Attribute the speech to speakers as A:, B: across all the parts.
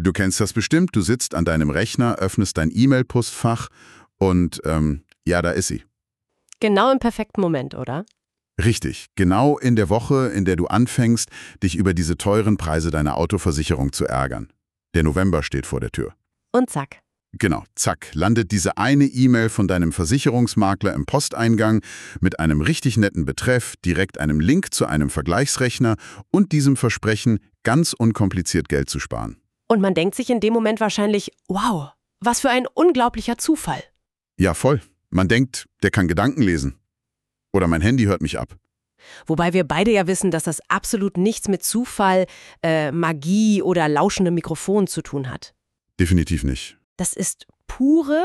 A: Du kennst das bestimmt, du sitzt an deinem Rechner, öffnest dein E-Mail-Postfach und ja, da ist sie.
B: Genau im perfekten Moment, oder?
A: Richtig, genau in der Woche, in der du anfängst, dich über diese teuren Preise deiner Autoversicherung zu ärgern. Der November steht vor der Tür.
B: Und zack.
A: Genau, zack, landet diese eine E-Mail von deinem Versicherungsmakler im Posteingang mit einem richtig netten Betreff, direkt einem Link zu einem Vergleichsrechner und diesem Versprechen, ganz unkompliziert Geld zu sparen.
B: Und man denkt sich in dem Moment wahrscheinlich, wow, was für ein unglaublicher Zufall.
A: Ja, voll. Man denkt, der kann Gedanken lesen. Oder mein Handy hört mich ab.
B: Wobei wir beide ja wissen, dass das absolut nichts mit Zufall, Magie oder lauschendem Mikrofon zu tun hat.
A: Definitiv nicht.
B: Das ist pure,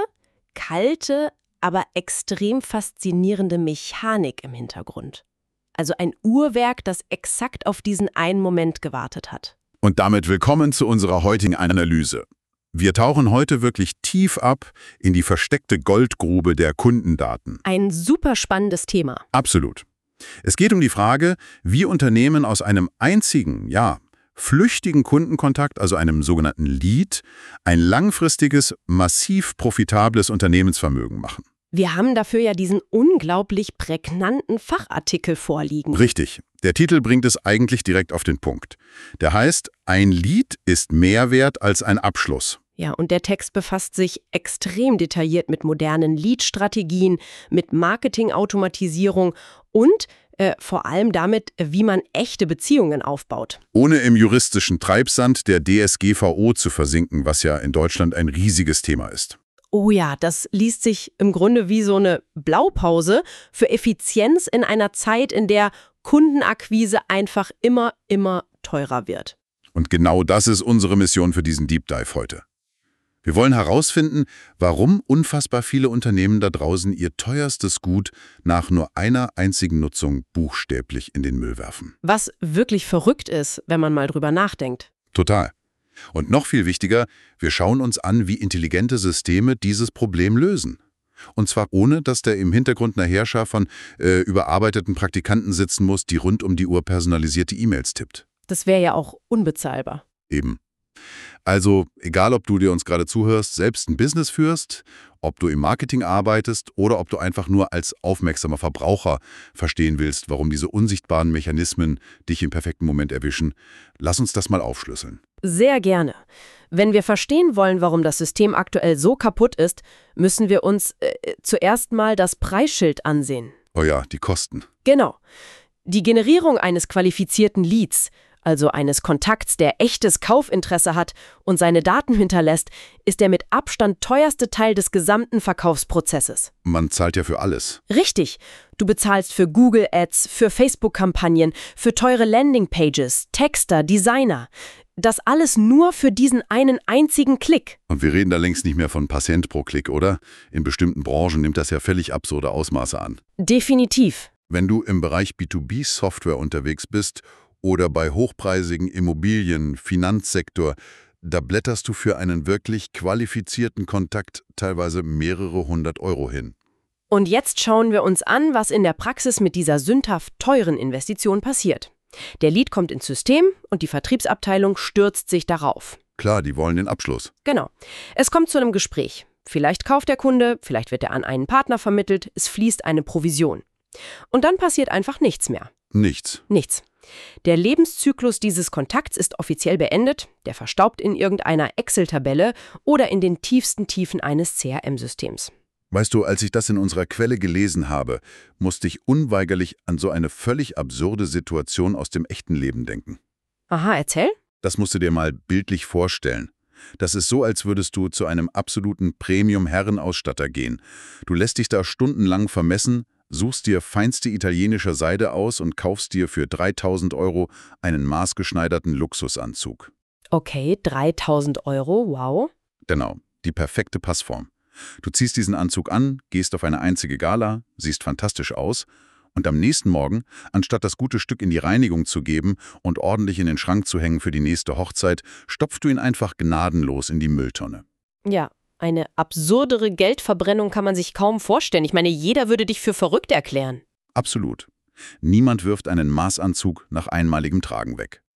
B: kalte, aber extrem faszinierende Mechanik im Hintergrund. Also ein Uhrwerk, das exakt auf diesen einen Moment gewartet hat.
A: Und damit willkommen zu unserer heutigen Analyse. Wir tauchen heute wirklich tief ab in die versteckte Goldgrube der Kundendaten.
B: Ein super spannendes Thema.
A: Absolut. Es geht um die Frage, wie Unternehmen aus einem einzigen, flüchtigen Kundenkontakt, also einem sogenannten Lead, ein langfristiges, massiv profitables Unternehmensvermögen machen.
B: Wir haben dafür ja diesen unglaublich prägnanten Fachartikel vorliegen.
A: Richtig. Der Titel bringt es eigentlich direkt auf den Punkt. Der heißt, ein Lead ist mehr wert als ein Abschluss.
B: Ja, und der Text befasst sich extrem detailliert mit modernen Lead-Strategien, mit Marketing-Automatisierung und vor allem damit, wie man echte Beziehungen aufbaut.
A: Ohne im juristischen Treibsand der DSGVO zu versinken, was ja in Deutschland ein riesiges Thema ist.
B: Oh ja, das liest sich im Grunde wie so eine Blaupause für Effizienz in einer Zeit, in der Kundenakquise einfach immer teurer wird.
A: Und genau das ist unsere Mission für diesen Deep Dive heute. Wir wollen herausfinden, warum unfassbar viele Unternehmen da draußen ihr teuerstes Gut nach nur einer einzigen Nutzung buchstäblich in den Müll werfen.
B: Was wirklich verrückt ist, wenn man mal drüber nachdenkt.
A: Total. Und noch viel wichtiger, wir schauen uns an, wie intelligente Systeme dieses Problem lösen. Und zwar ohne, dass da im Hintergrund eine Heerschar von überarbeiteten Praktikanten sitzen muss, die rund um die Uhr personalisierte E-Mails tippt.
B: Das wäre ja auch unbezahlbar.
A: Eben. Also, egal ob du dir uns gerade zuhörst, selbst ein Business führst, ob du im Marketing arbeitest oder ob du einfach nur als aufmerksamer Verbraucher verstehen willst, warum diese unsichtbaren Mechanismen dich im perfekten Moment erwischen, lass uns das mal aufschlüsseln.
B: Sehr gerne. Wenn wir verstehen wollen, warum das System aktuell so kaputt ist, müssen wir uns zuerst mal das Preisschild ansehen.
A: Oh ja, die Kosten.
B: Genau. Die Generierung eines qualifizierten Leads, also eines Kontakts, der echtes Kaufinteresse hat und seine Daten hinterlässt, ist der mit Abstand teuerste Teil des gesamten Verkaufsprozesses.
A: Man zahlt ja für alles.
B: Richtig. Du bezahlst für Google Ads, für Facebook-Kampagnen, für teure Landingpages, Texter, Designer. Das alles nur für diesen einen einzigen Klick.
A: Und wir reden da längst nicht mehr von Patient pro Klick, oder? In bestimmten Branchen nimmt das ja völlig absurde Ausmaße an.
B: Definitiv.
A: Wenn du im Bereich B2B-Software unterwegs bist oder bei hochpreisigen Immobilien, Finanzsektor, da blätterst du für einen wirklich qualifizierten Kontakt teilweise mehrere 100 € hin.
B: Und jetzt schauen wir uns an, was in der Praxis mit dieser sündhaft teuren Investition passiert. Der Lead kommt ins System und die Vertriebsabteilung stürzt sich darauf.
A: Klar, die wollen den Abschluss.
B: Genau. Es kommt zu einem Gespräch. Vielleicht kauft der Kunde, vielleicht wird er an einen Partner vermittelt, es fließt eine Provision. Und dann passiert einfach nichts mehr.
A: Nichts.
B: Nichts. Der Lebenszyklus dieses Kontakts ist offiziell beendet, der verstaubt in irgendeiner Excel-Tabelle oder in den tiefsten Tiefen eines CRM-Systems.
A: Weißt du, als ich das in unserer Quelle gelesen habe, musste ich unweigerlich an so eine völlig absurde Situation aus dem echten Leben denken.
B: Aha, erzähl.
A: Das musst du dir mal bildlich vorstellen. Das ist so, als würdest du zu einem absoluten Premium-Herrenausstatter gehen. Du lässt dich da stundenlang vermessen, suchst dir feinste italienische Seide aus und kaufst dir für 3.000 € einen maßgeschneiderten Luxusanzug.
B: Okay, 3.000 €, wow.
A: Genau, die perfekte Passform. Du ziehst diesen Anzug an, gehst auf eine einzige Gala, siehst fantastisch aus und am nächsten Morgen, anstatt das gute Stück in die Reinigung zu geben und ordentlich in den Schrank zu hängen für die nächste Hochzeit, stopfst du ihn einfach gnadenlos in die Mülltonne.
B: Ja, eine absurdere Geldverbrennung kann man sich kaum vorstellen. Ich meine, jeder würde dich für verrückt erklären.
A: Absolut. Niemand wirft einen Maßanzug nach einmaligem Tragen weg.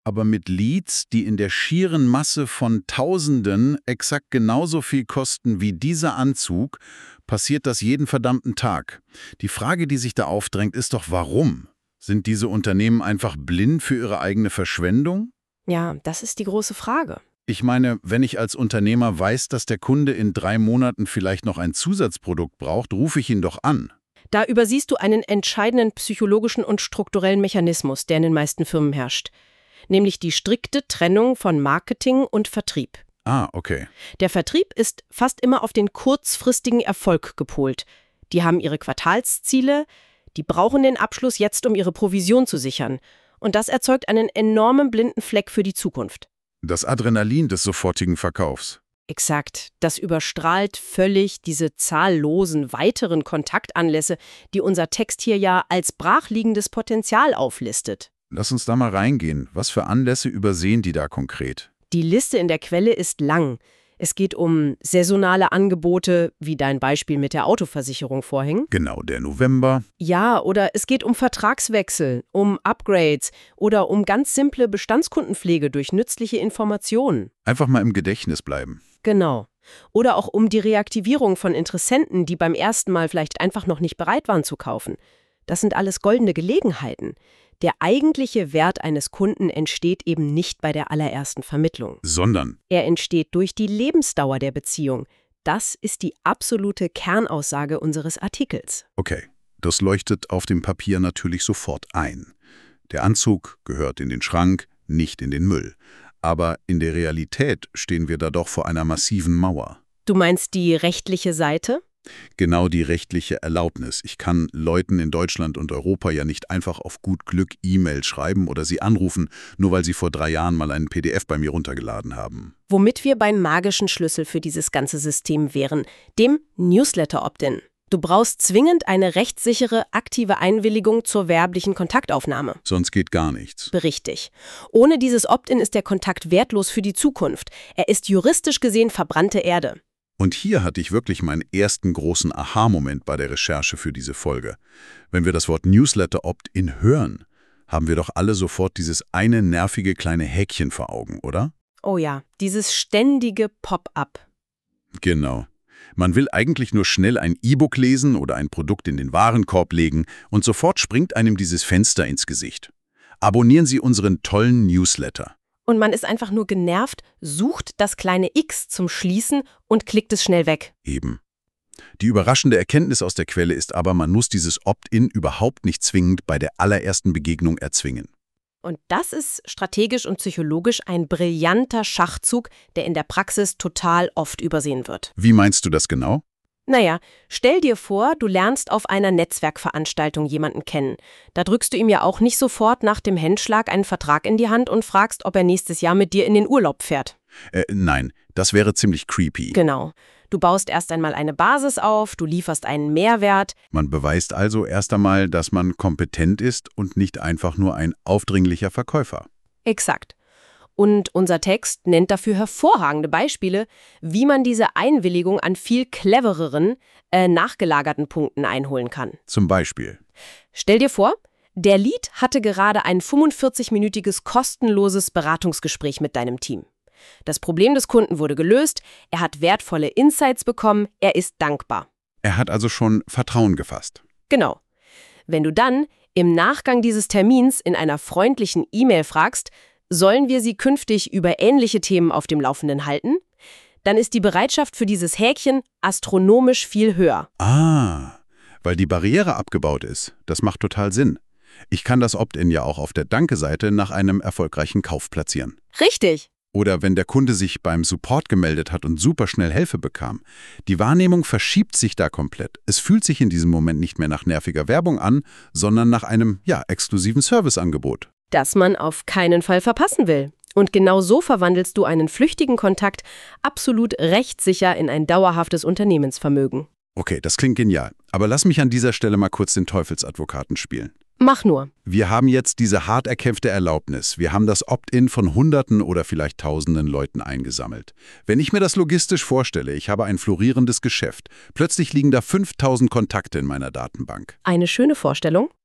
A: Aber mit Leads, die in der schieren Masse von Tausenden exakt genauso viel kosten wie dieser Anzug, passiert das jeden verdammten Tag. Die Frage, die sich da aufdrängt, ist doch, warum? Sind diese Unternehmen einfach blind für ihre eigene Verschwendung?
B: Ja, das ist die große Frage.
A: Ich meine, wenn ich als Unternehmer weiß, dass der Kunde in 3 Monaten vielleicht noch ein Zusatzprodukt braucht, rufe ich ihn doch an.
B: Da übersiehst du einen entscheidenden psychologischen und strukturellen Mechanismus, der in den meisten Firmen herrscht. Nämlich die strikte Trennung von Marketing und Vertrieb.
A: Ah, okay.
B: Der Vertrieb ist fast immer auf den kurzfristigen Erfolg gepolt. Die haben ihre Quartalsziele, die brauchen den Abschluss jetzt, um ihre Provision zu sichern. Und das erzeugt einen enormen blinden Fleck für die Zukunft.
A: Das Adrenalin des sofortigen Verkaufs.
B: Exakt. Das überstrahlt völlig diese zahllosen weiteren Kontaktanlässe, die unser Text hier ja als brachliegendes Potenzial auflistet.
A: Lass uns da mal reingehen. Was für Anlässe übersehen die da konkret?
B: Die Liste in der Quelle ist lang. Es geht um saisonale Angebote, wie dein Beispiel mit der Autoversicherung vorhin.
A: Genau, der November.
B: Ja, oder es geht um Vertragswechsel, um Upgrades oder um ganz simple Bestandskundenpflege durch nützliche Informationen.
A: Einfach mal im Gedächtnis bleiben.
B: Genau. Oder auch um die Reaktivierung von Interessenten, die beim ersten Mal vielleicht einfach noch nicht bereit waren zu kaufen. Das sind alles goldene Gelegenheiten. Der eigentliche Wert eines Kunden entsteht eben nicht bei der allerersten Vermittlung.
A: Sondern?
B: Er entsteht durch die Lebensdauer der Beziehung. Das ist die absolute Kernaussage unseres Artikels.
A: Okay, das leuchtet auf dem Papier natürlich sofort ein. Der Anzug gehört in den Schrank, nicht in den Müll. Aber in der Realität stehen wir da doch vor einer massiven Mauer.
B: Du meinst die rechtliche Seite?
A: Genau, die rechtliche Erlaubnis. Ich kann Leuten in Deutschland und Europa ja nicht einfach auf gut Glück E-Mail schreiben oder sie anrufen, nur weil sie vor 3 Jahren mal einen PDF bei mir runtergeladen haben.
B: Womit wir beim magischen Schlüssel für dieses ganze System wären, dem Newsletter-Opt-in. Du brauchst zwingend eine rechtssichere, aktive Einwilligung zur werblichen Kontaktaufnahme.
A: Sonst geht gar nichts.
B: Richtig. Ohne dieses Opt-in ist der Kontakt wertlos für die Zukunft. Er ist juristisch gesehen verbrannte Erde.
A: Und hier hatte ich wirklich meinen ersten großen Aha-Moment bei der Recherche für diese Folge. Wenn wir das Wort Newsletter Opt-in hören, haben wir doch alle sofort dieses eine nervige kleine Häkchen vor Augen, oder?
B: Oh ja, dieses ständige Pop-up.
A: Genau. Man will eigentlich nur schnell ein E-Book lesen oder ein Produkt in den Warenkorb legen und sofort springt einem dieses Fenster ins Gesicht. Abonnieren Sie unseren tollen Newsletter.
B: Und man ist einfach nur genervt, sucht das kleine X zum Schließen und klickt es schnell weg.
A: Eben. Die überraschende Erkenntnis aus der Quelle ist aber, man muss dieses Opt-in überhaupt nicht zwingend bei der allerersten Begegnung erzwingen.
B: Und das ist strategisch und psychologisch ein brillanter Schachzug, der in der Praxis total oft übersehen wird.
A: Wie meinst du das genau?
B: Naja, stell dir vor, du lernst auf einer Netzwerkveranstaltung jemanden kennen. Da drückst du ihm ja auch nicht sofort nach dem Händschlag einen Vertrag in die Hand und fragst, ob er nächstes Jahr mit dir in den Urlaub fährt.
A: Nein, das wäre ziemlich creepy.
B: Genau. Du baust erst einmal eine Basis auf, du lieferst einen Mehrwert.
A: Man beweist also erst einmal, dass man kompetent ist und nicht einfach nur ein aufdringlicher Verkäufer.
B: Exakt. Und unser Text nennt dafür hervorragende Beispiele, wie man diese Einwilligung an viel clevereren, nachgelagerten Punkten einholen kann.
A: Zum Beispiel.
B: Stell dir vor, der Lead hatte gerade ein 45-minütiges kostenloses Beratungsgespräch mit deinem Team. Das Problem des Kunden wurde gelöst, er hat wertvolle Insights bekommen, er ist dankbar.
A: Er hat also schon Vertrauen gefasst.
B: Genau. Wenn du dann im Nachgang dieses Termins in einer freundlichen E-Mail fragst, sollen wir Sie künftig über ähnliche Themen auf dem Laufenden halten? Dann ist die Bereitschaft für dieses Häkchen astronomisch viel höher.
A: Ah, weil die Barriere abgebaut ist. Das macht total Sinn. Ich kann das Opt-in ja auch auf der Danke-Seite nach einem erfolgreichen Kauf platzieren.
B: Richtig.
A: Oder wenn der Kunde sich beim Support gemeldet hat und super schnell Hilfe bekam. Die Wahrnehmung verschiebt sich da komplett. Es fühlt sich in diesem Moment nicht mehr nach nerviger Werbung an, sondern nach einem, exklusiven Serviceangebot.
B: Das man auf keinen Fall verpassen will. Und genau so verwandelst du einen flüchtigen Kontakt absolut rechtssicher in ein dauerhaftes Unternehmensvermögen.
A: Okay, das klingt genial. Aber lass mich an dieser Stelle mal kurz den Teufelsadvokaten spielen.
B: Mach nur.
A: Wir haben jetzt diese hart erkämpfte Erlaubnis. Wir haben das Opt-in von Hunderten oder vielleicht Tausenden Leuten eingesammelt. Wenn ich mir das logistisch vorstelle, ich habe ein florierendes Geschäft. Plötzlich liegen da 5000 Kontakte in meiner Datenbank.
B: Eine schöne Vorstellung.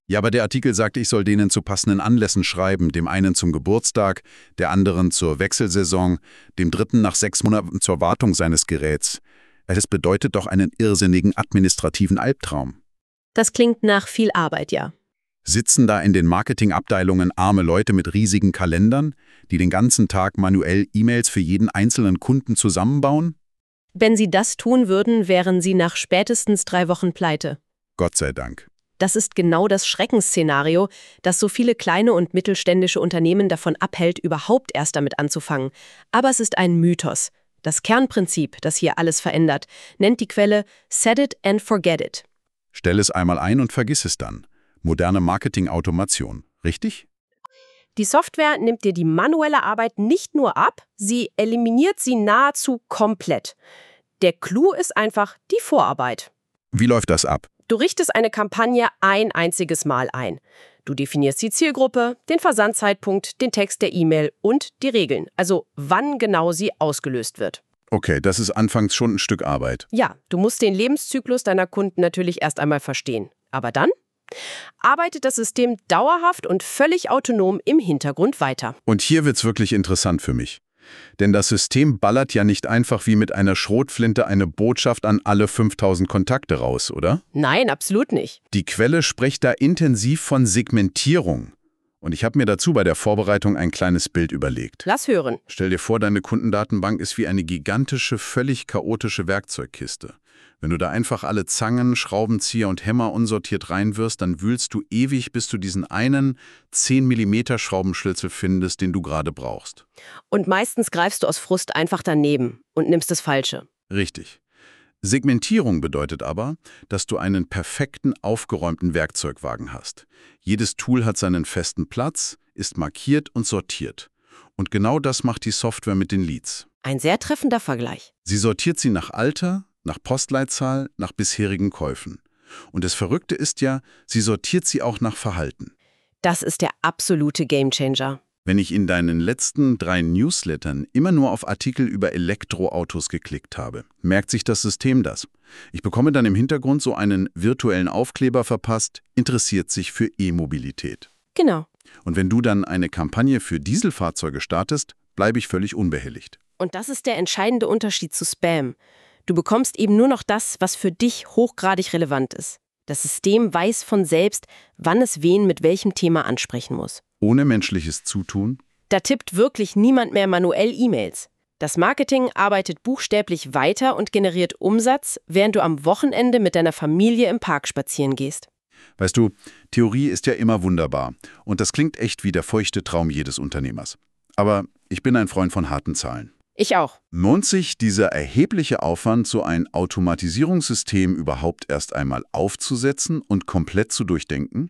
A: Ja, aber der Artikel sagt, ich soll denen zu passenden Anlässen schreiben, dem einen zum Geburtstag, der anderen zur Wechselsaison, dem dritten nach 6 Monaten zur Wartung seines Geräts. Das bedeutet doch einen irrsinnigen administrativen Albtraum.
B: Das klingt nach viel Arbeit, ja.
A: Sitzen da in den Marketingabteilungen arme Leute mit riesigen Kalendern, die den ganzen Tag manuell E-Mails für jeden einzelnen Kunden zusammenbauen?
B: Wenn sie das tun würden, wären sie nach spätestens 3 Wochen pleite.
A: Gott sei Dank.
B: Das ist genau das Schreckensszenario, das so viele kleine und mittelständische Unternehmen davon abhält, überhaupt erst damit anzufangen. Aber es ist ein Mythos. Das Kernprinzip, das hier alles verändert, nennt die Quelle Set it and forget it.
A: Stell es einmal ein und vergiss es dann. Moderne Marketing-Automation, richtig?
B: Die Software nimmt dir die manuelle Arbeit nicht nur ab, sie eliminiert sie nahezu komplett. Der Clou ist einfach die Vorarbeit.
A: Wie läuft das ab?
B: Du richtest eine Kampagne ein einziges Mal ein. Du definierst die Zielgruppe, den Versandzeitpunkt, den Text der E-Mail und die Regeln, also wann genau sie ausgelöst wird.
A: Okay, das ist anfangs schon ein Stück Arbeit.
B: Ja, du musst den Lebenszyklus deiner Kunden natürlich erst einmal verstehen. Aber dann arbeitet das System dauerhaft und völlig autonom im Hintergrund weiter.
A: Und hier wird's wirklich interessant für mich. Denn das System ballert ja nicht einfach wie mit einer Schrotflinte eine Botschaft an alle 5000 Kontakte raus, oder?
B: Nein, absolut nicht.
A: Die Quelle spricht da intensiv von Segmentierung. Und ich habe mir dazu bei der Vorbereitung ein kleines Bild überlegt.
B: Lass hören.
A: Stell dir vor, deine Kundendatenbank ist wie eine gigantische, völlig chaotische Werkzeugkiste. Wenn du da einfach alle Zangen, Schraubenzieher und Hämmer unsortiert reinwirfst, dann wühlst du ewig, bis du diesen einen 10 mm Schraubenschlüssel findest, den du gerade brauchst.
B: Und meistens greifst du aus Frust einfach daneben und nimmst das Falsche.
A: Richtig. Segmentierung bedeutet aber, dass du einen perfekten, aufgeräumten Werkzeugwagen hast. Jedes Tool hat seinen festen Platz, ist markiert und sortiert. Und genau das macht die Software mit den Leads.
B: Ein sehr treffender Vergleich.
A: Sie sortiert sie nach Alter, nach Postleitzahl, nach bisherigen Käufen. Und das Verrückte ist ja, sie sortiert sie auch nach Verhalten.
B: Das ist der absolute Gamechanger.
A: Wenn ich in deinen letzten 3 Newslettern immer nur auf Artikel über Elektroautos geklickt habe, merkt sich das System das. Ich bekomme dann im Hintergrund so einen virtuellen Aufkleber verpasst, interessiert sich für E-Mobilität.
B: Genau.
A: Und wenn du dann eine Kampagne für Dieselfahrzeuge startest, bleibe ich völlig unbehelligt.
B: Und das ist der entscheidende Unterschied zu Spam. Du bekommst eben nur noch das, was für dich hochgradig relevant ist. Das System weiß von selbst, wann es wen mit welchem Thema ansprechen muss.
A: Ohne menschliches Zutun?
B: Da tippt wirklich niemand mehr manuell E-Mails. Das Marketing arbeitet buchstäblich weiter und generiert Umsatz, während du am Wochenende mit deiner Familie im Park spazieren gehst.
A: Weißt du, Theorie ist ja immer wunderbar. Und das klingt echt wie der feuchte Traum jedes Unternehmers. Aber ich bin ein Freund von harten Zahlen.
B: Ich auch.
A: Lohnt sich dieser erhebliche Aufwand, so ein Automatisierungssystem überhaupt erst einmal aufzusetzen und komplett zu durchdenken?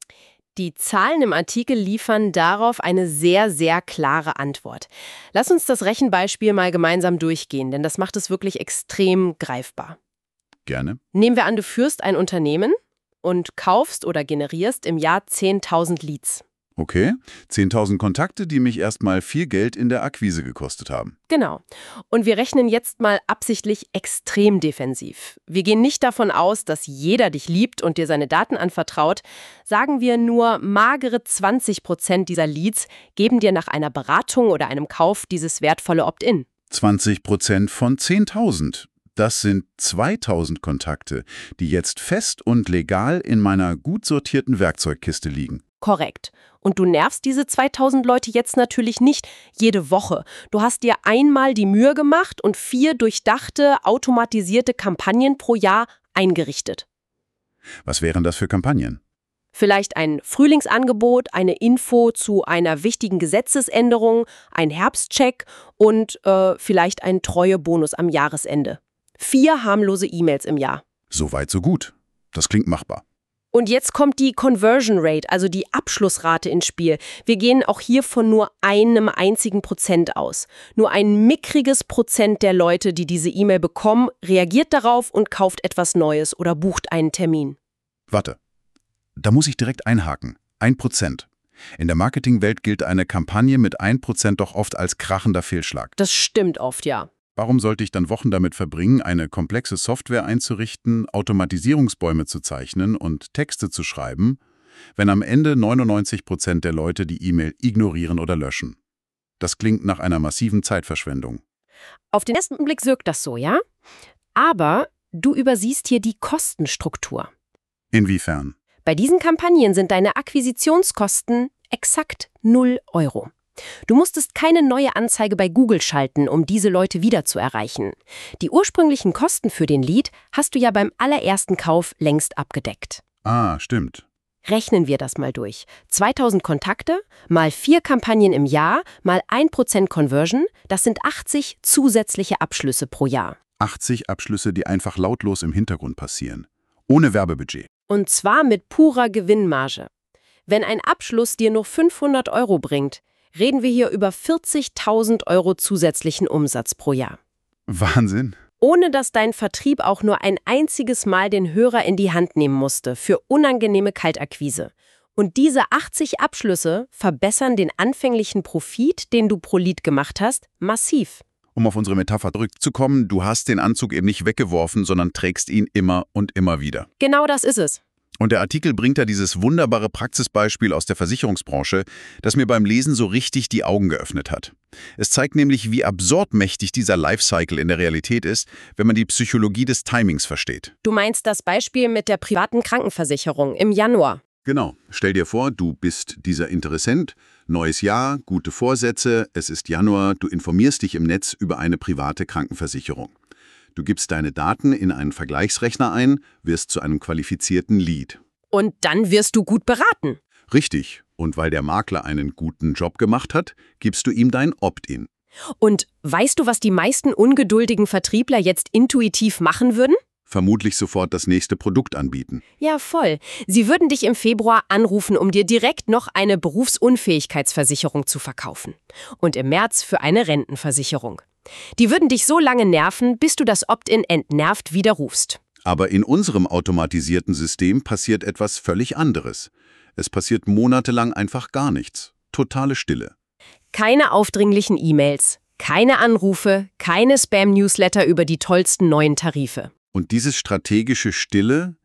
B: Die Zahlen im Artikel liefern darauf eine sehr, sehr klare Antwort. Lass uns das Rechenbeispiel mal gemeinsam durchgehen, denn das macht es wirklich extrem greifbar.
A: Gerne.
B: Nehmen wir an, du führst ein Unternehmen und kaufst oder generierst im Jahr 10.000 Leads.
A: Okay, 10.000 Kontakte, die mich erstmal viel Geld in der Akquise gekostet haben.
B: Genau. Und wir rechnen jetzt mal absichtlich extrem defensiv. Wir gehen nicht davon aus, dass jeder dich liebt und dir seine Daten anvertraut. Sagen wir nur, magere 20% dieser Leads geben dir nach einer Beratung oder einem Kauf dieses wertvolle Opt-in.
A: 20% von 10.000. Das sind 2.000 Kontakte, die jetzt fest und legal in meiner gut sortierten Werkzeugkiste liegen.
B: Korrekt. Und du nervst diese 2.000 Leute jetzt natürlich nicht jede Woche. Du hast dir einmal die Mühe gemacht und 4 durchdachte, automatisierte Kampagnen pro Jahr eingerichtet.
A: Was wären das für Kampagnen?
B: Vielleicht ein Frühlingsangebot, eine Info zu einer wichtigen Gesetzesänderung, ein Herbstcheck und vielleicht ein Treuebonus am Jahresende. 4 harmlose E-Mails im Jahr.
A: So weit, so gut. Das klingt machbar.
B: Und jetzt kommt die Conversion Rate, also die Abschlussrate ins Spiel. Wir gehen auch hier von nur einem einzigen Prozent aus. Nur ein mickriges Prozent der Leute, die diese E-Mail bekommen, reagiert darauf und kauft etwas Neues oder bucht einen Termin.
A: Warte, da muss ich direkt einhaken. 1%. In der Marketingwelt gilt eine Kampagne mit 1% doch oft als krachender Fehlschlag.
B: Das stimmt oft, ja.
A: Warum sollte ich dann Wochen damit verbringen, eine komplexe Software einzurichten, Automatisierungsbäume zu zeichnen und Texte zu schreiben, wenn am Ende 99% der Leute die E-Mail ignorieren oder löschen. Das klingt nach einer massiven Zeitverschwendung.
B: Auf den ersten Blick wirkt das so, ja? Aber du übersiehst hier die Kostenstruktur.
A: Inwiefern?
B: Bei diesen Kampagnen sind deine Akquisitionskosten exakt 0 Euro. Du musstest keine neue Anzeige bei Google schalten, um diese Leute wieder zu erreichen. Die ursprünglichen Kosten für den Lead hast du ja beim allerersten Kauf längst abgedeckt.
A: Ah, stimmt.
B: Rechnen wir das mal durch. 2000 Kontakte mal 4 Kampagnen im Jahr mal 1% Conversion, das sind 80 zusätzliche Abschlüsse pro Jahr.
A: 80 Abschlüsse, die einfach lautlos im Hintergrund passieren. Ohne Werbebudget.
B: Und zwar mit purer Gewinnmarge. Wenn ein Abschluss dir nur 500 Euro bringt, reden wir hier über 40.000 Euro zusätzlichen Umsatz pro Jahr.
A: Wahnsinn.
B: Ohne dass dein Vertrieb auch nur ein einziges Mal den Hörer in die Hand nehmen musste für unangenehme Kaltakquise. Und diese 80 Abschlüsse verbessern den anfänglichen Profit, den du pro Lead gemacht hast, massiv.
A: Um auf unsere Metapher zurückzukommen, du hast den Anzug eben nicht weggeworfen, sondern trägst ihn immer und immer wieder.
B: Genau das ist es.
A: Und der Artikel bringt da dieses wunderbare Praxisbeispiel aus der Versicherungsbranche, das mir beim Lesen so richtig die Augen geöffnet hat. Es zeigt nämlich, wie absurd mächtig dieser Lifecycle in der Realität ist, wenn man die Psychologie des Timings versteht.
B: Du meinst das Beispiel mit der privaten Krankenversicherung im Januar.
A: Genau. Stell dir vor, du bist dieser Interessent, neues Jahr, gute Vorsätze, es ist Januar, du informierst dich im Netz über eine private Krankenversicherung. Du gibst deine Daten in einen Vergleichsrechner ein, wirst zu einem qualifizierten Lead.
B: Und dann wirst du gut beraten.
A: Richtig. Und weil der Makler einen guten Job gemacht hat, gibst du ihm dein Opt-in.
B: Und weißt du, was die meisten ungeduldigen Vertriebler jetzt intuitiv machen würden?
A: Vermutlich sofort das nächste Produkt anbieten.
B: Ja, voll. Sie würden dich im Februar anrufen, um dir direkt noch eine Berufsunfähigkeitsversicherung zu verkaufen. Und im März für eine Rentenversicherung. Die würden dich so lange nerven, bis du das Opt-in entnervt widerrufst.
A: Aber in unserem automatisierten System passiert etwas völlig anderes. Es passiert monatelang einfach gar nichts. Totale Stille.
B: Keine aufdringlichen E-Mails, keine Anrufe, keine Spam-Newsletter über die tollsten neuen Tarife.
A: Und diese strategische Stille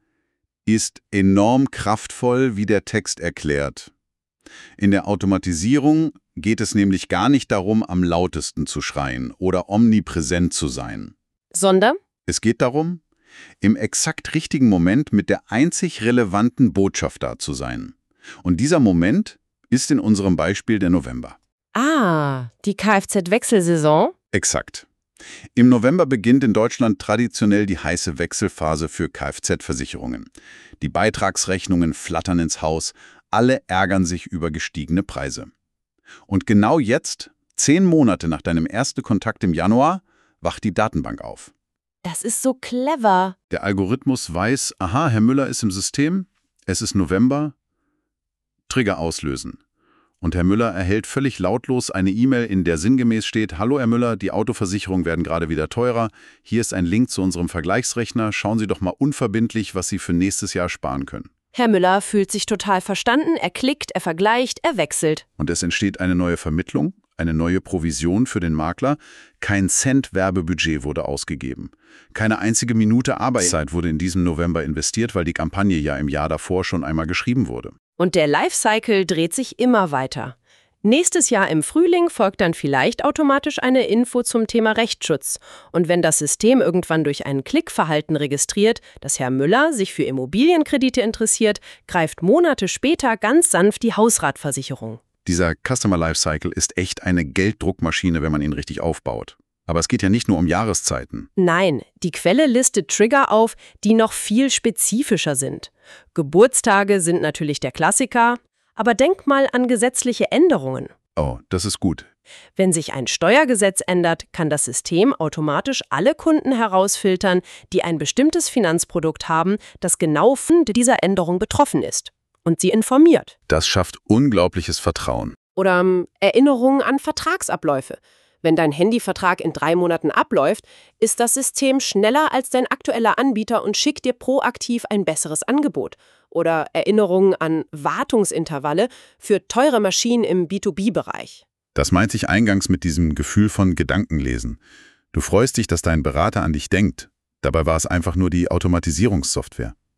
A: ist enorm kraftvoll, wie der Text erklärt. In der Automatisierung geht es nämlich gar nicht darum, am lautesten zu schreien oder omnipräsent zu sein.
B: Sondern?
A: Es geht darum, im exakt richtigen Moment mit der einzig relevanten Botschaft da zu sein. Und dieser Moment ist in unserem Beispiel der November.
B: Ah, die Kfz-Wechselsaison?
A: Exakt. Im November beginnt in Deutschland traditionell die heiße Wechselphase für Kfz-Versicherungen. Die Beitragsrechnungen flattern ins Haus, alle ärgern sich über gestiegene Preise. Und genau jetzt, 10 Monate nach deinem ersten Kontakt im Januar, wacht die Datenbank auf.
B: Das ist so clever.
A: Der Algorithmus weiß, aha, Herr Müller ist im System, es ist November, Trigger auslösen. Und Herr Müller erhält völlig lautlos eine E-Mail, in der sinngemäß steht: Hallo Herr Müller, die Autoversicherungen werden gerade wieder teurer. Hier ist ein Link zu unserem Vergleichsrechner. Schauen Sie doch mal unverbindlich, was Sie für nächstes Jahr sparen können.
B: Herr Müller fühlt sich total verstanden, er klickt, er vergleicht, er wechselt.
A: Und es entsteht eine neue Vermittlung, eine neue Provision für den Makler. Kein Cent Werbebudget wurde ausgegeben. Keine einzige Minute Arbeitszeit wurde in diesem November investiert, weil die Kampagne ja im Jahr davor schon einmal geschrieben wurde.
B: Und der Lifecycle dreht sich immer weiter. Nächstes Jahr im Frühling folgt dann vielleicht automatisch eine Info zum Thema Rechtsschutz. Und wenn das System irgendwann durch ein Klickverhalten registriert, dass Herr Müller sich für Immobilienkredite interessiert, greift Monate später ganz sanft die Hausratversicherung.
A: Dieser Customer Lifecycle ist echt eine Gelddruckmaschine, wenn man ihn richtig aufbaut. Aber es geht ja nicht nur um Jahreszeiten.
B: Nein, die Quelle listet Trigger auf, die noch viel spezifischer sind. Geburtstage sind natürlich der Klassiker, aber denk mal an gesetzliche Änderungen.
A: Oh, das ist gut.
B: Wenn sich ein Steuergesetz ändert, kann das System automatisch alle Kunden herausfiltern, die ein bestimmtes Finanzprodukt haben, das genau von dieser Änderung betroffen ist. Und sie informiert.
A: Das schafft unglaubliches Vertrauen.
B: Oder Erinnerungen an Vertragsabläufe. Wenn dein Handyvertrag in 3 Monaten abläuft, ist das System schneller als dein aktueller Anbieter und schickt dir proaktiv ein besseres Angebot. Oder Erinnerungen an Wartungsintervalle für teure Maschinen im B2B-Bereich.
A: Das meinte ich eingangs mit diesem Gefühl von Gedankenlesen. Du freust dich, dass dein Berater an dich denkt. Dabei war es einfach nur die Automatisierungssoftware.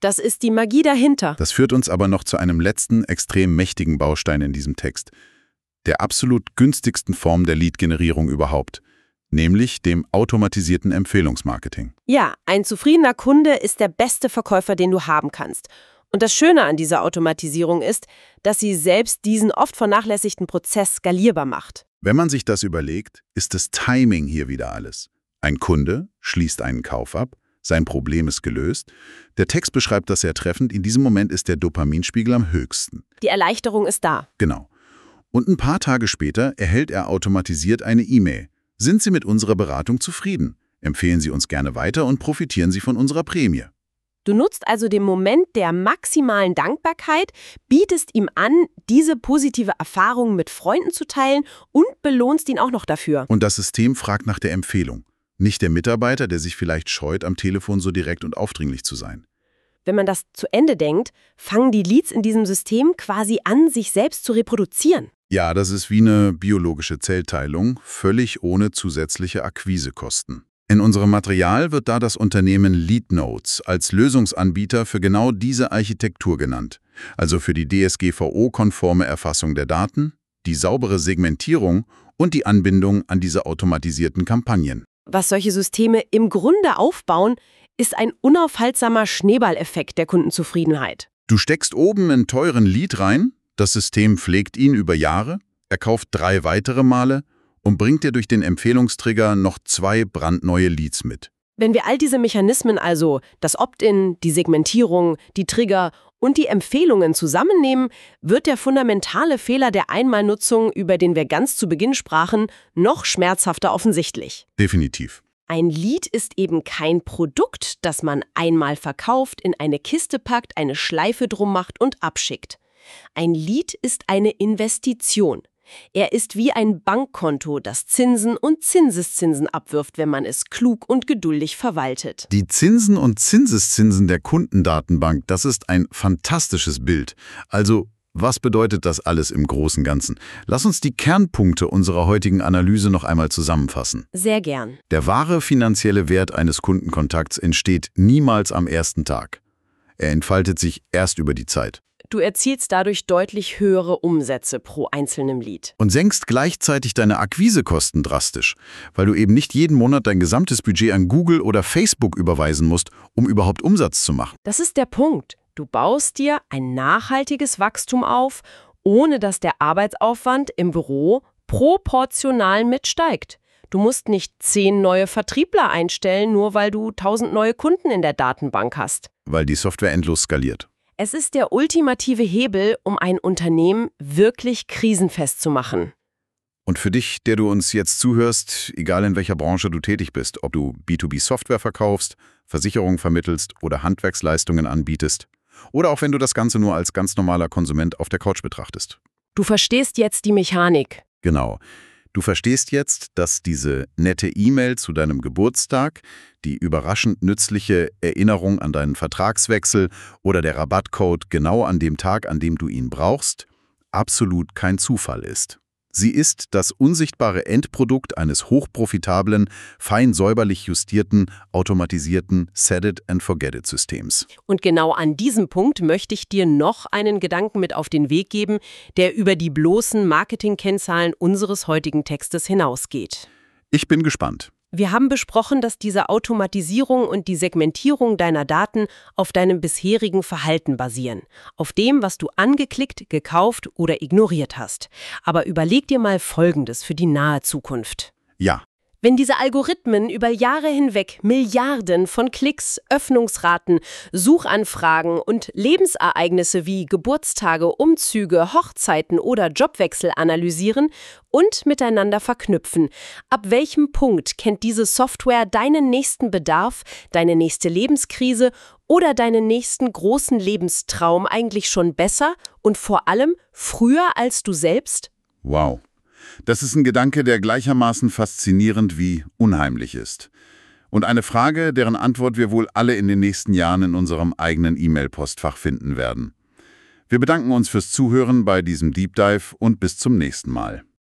B: Das ist die Magie dahinter.
A: Das führt uns aber noch zu einem letzten, extrem mächtigen Baustein in diesem Text. Der absolut günstigsten Form der Lead-Generierung überhaupt, nämlich dem automatisierten Empfehlungsmarketing.
B: Ja, ein zufriedener Kunde ist der beste Verkäufer, den du haben kannst. Und das Schöne an dieser Automatisierung ist, dass sie selbst diesen oft vernachlässigten Prozess skalierbar macht.
A: Wenn man sich das überlegt, ist das Timing hier wieder alles. Ein Kunde schließt einen Kauf ab, sein Problem ist gelöst. Der Text beschreibt das sehr treffend, in diesem Moment ist der Dopaminspiegel am höchsten.
B: Die Erleichterung ist da.
A: Genau. Und ein paar Tage später erhält er automatisiert eine E-Mail. Sind Sie mit unserer Beratung zufrieden? Empfehlen Sie uns gerne weiter und profitieren Sie von unserer Prämie.
B: Du nutzt also den Moment der maximalen Dankbarkeit, bietest ihm an, diese positive Erfahrung mit Freunden zu teilen und belohnst ihn auch noch dafür.
A: Und das System fragt nach der Empfehlung. Nicht der Mitarbeiter, der sich vielleicht scheut, am Telefon so direkt und aufdringlich zu sein.
B: Wenn man das zu Ende denkt, fangen die Leads in diesem System quasi an, sich selbst zu reproduzieren.
A: Ja, das ist wie eine biologische Zellteilung, völlig ohne zusätzliche Akquisekosten. In unserem Material wird da das Unternehmen LeadNotes als Lösungsanbieter für genau diese Architektur genannt, also für die DSGVO-konforme Erfassung der Daten, die saubere Segmentierung und die Anbindung an diese automatisierten Kampagnen.
B: Was solche Systeme im Grunde aufbauen, ist ein unaufhaltsamer Schneeballeffekt der Kundenzufriedenheit.
A: Du steckst oben einen teuren Lead rein, das System pflegt ihn über Jahre, er kauft 3 weitere Male und bringt dir durch den Empfehlungstrigger noch 2 brandneue Leads mit.
B: Wenn wir all diese Mechanismen, also das Opt-in, die Segmentierung, die Trigger und die Empfehlungen zusammennehmen, wird der fundamentale Fehler der Einmalnutzung, über den wir ganz zu Beginn sprachen, noch schmerzhafter offensichtlich.
A: Definitiv.
B: Ein Lead ist eben kein Produkt, das man einmal verkauft, in eine Kiste packt, eine Schleife drum macht und abschickt. Ein Lead ist eine Investition. Er ist wie ein Bankkonto, das Zinsen und Zinseszinsen abwirft, wenn man es klug und geduldig verwaltet.
A: Die Zinsen und Zinseszinsen der Kundendatenbank, das ist ein fantastisches Bild. Also, was bedeutet das alles im großen Ganzen? Lass uns die Kernpunkte unserer heutigen Analyse noch einmal zusammenfassen.
B: Sehr gern.
A: Der wahre finanzielle Wert eines Kundenkontakts entsteht niemals am ersten Tag. Er entfaltet sich erst über die Zeit.
B: Du erzielst dadurch deutlich höhere Umsätze pro einzelnem Lead.
A: Und senkst gleichzeitig deine Akquisekosten drastisch, weil du eben nicht jeden Monat dein gesamtes Budget an Google oder Facebook überweisen musst, um überhaupt Umsatz zu machen.
B: Das ist der Punkt. Du baust dir ein nachhaltiges Wachstum auf, ohne dass der Arbeitsaufwand im Büro proportional mitsteigt. Du musst nicht 10 neue Vertriebler einstellen, nur weil du 1000 neue Kunden in der Datenbank hast.
A: Weil die Software endlos skaliert.
B: Es ist der ultimative Hebel, um ein Unternehmen wirklich krisenfest zu machen.
A: Und für dich, der du uns jetzt zuhörst, egal in welcher Branche du tätig bist, ob du B2B-Software verkaufst, Versicherungen vermittelst oder Handwerksleistungen anbietest, oder auch wenn du das Ganze nur als ganz normaler Konsument auf der Couch betrachtest.
B: Du verstehst jetzt die Mechanik.
A: Genau. Du verstehst jetzt, dass diese nette E-Mail zu deinem Geburtstag, die überraschend nützliche Erinnerung an deinen Vertragswechsel oder der Rabattcode genau an dem Tag, an dem du ihn brauchst, absolut kein Zufall ist. Sie ist das unsichtbare Endprodukt eines hochprofitablen, fein säuberlich justierten, automatisierten Set-it-and-forget-it-Systems.
B: Und genau an diesem Punkt möchte ich dir noch einen Gedanken mit auf den Weg geben, der über die bloßen Marketingkennzahlen unseres heutigen Textes hinausgeht.
A: Ich bin gespannt.
B: Wir haben besprochen, dass diese Automatisierung und die Segmentierung deiner Daten auf deinem bisherigen Verhalten basieren, auf dem, was du angeklickt, gekauft oder ignoriert hast. Aber überleg dir mal Folgendes für die nahe Zukunft.
A: Ja.
B: Wenn diese Algorithmen über Jahre hinweg Milliarden von Klicks, Öffnungsraten, Suchanfragen und Lebensereignisse wie Geburtstage, Umzüge, Hochzeiten oder Jobwechsel analysieren und miteinander verknüpfen, ab welchem Punkt kennt diese Software deinen nächsten Bedarf, deine nächste Lebenskrise oder deinen nächsten großen Lebenstraum eigentlich schon besser und vor allem früher als du selbst?
A: Wow. Das ist ein Gedanke, der gleichermaßen faszinierend wie unheimlich ist. Und eine Frage, deren Antwort wir wohl alle in den nächsten Jahren in unserem eigenen E-Mail-Postfach finden werden. Wir bedanken uns fürs Zuhören bei diesem Deep Dive und bis zum nächsten Mal.